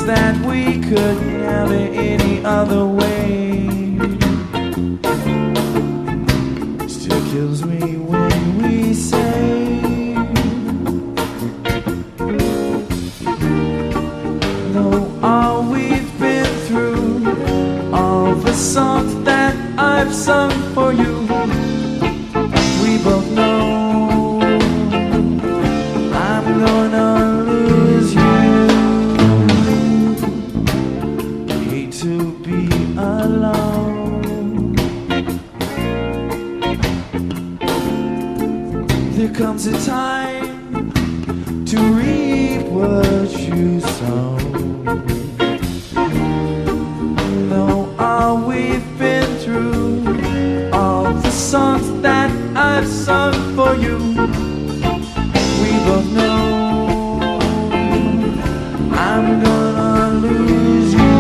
things that we couldn't have it any other way. Still kills me when we say no, all we've been through, all the songs that I've sung for you, we both know I'm gonna lose you. Hate to be alone. There comes a time to reap what you sow. Know all we've been through, all the songs that I've sung for you, we both know I'm gonna lose you.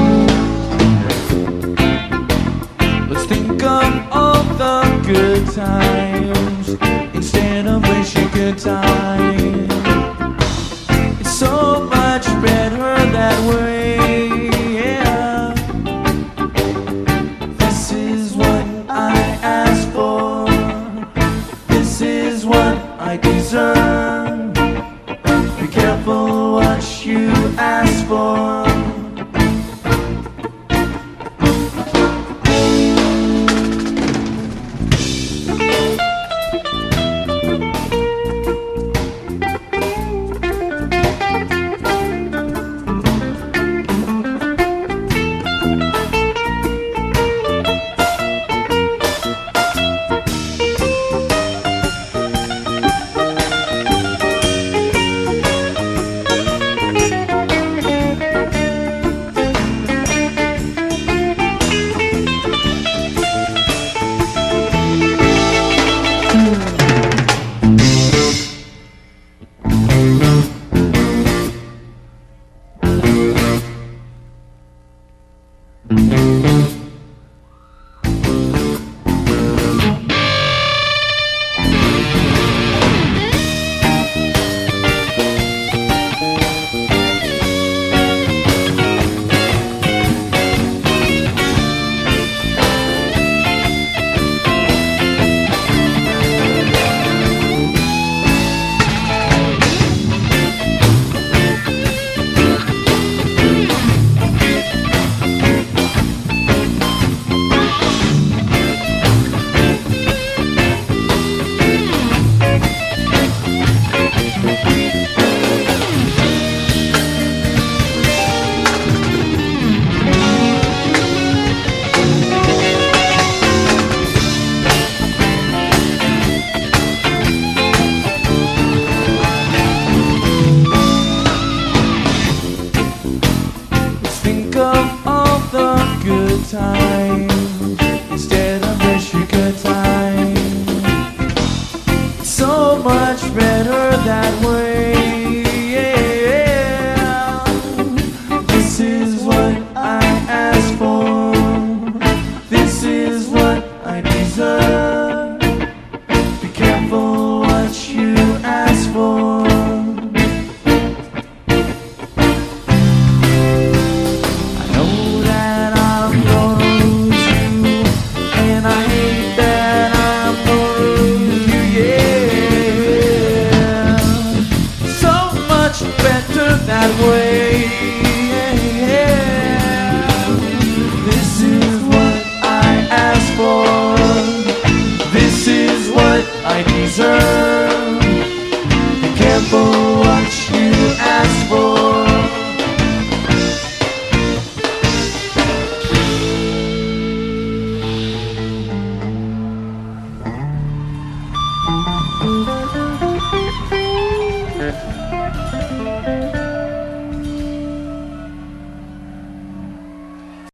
Let's think of all the good times instead of wishing good times. It's so much better that way, yeah. This is what I asked for, this is what I deserve. Be careful what you ask for. Think of all the good times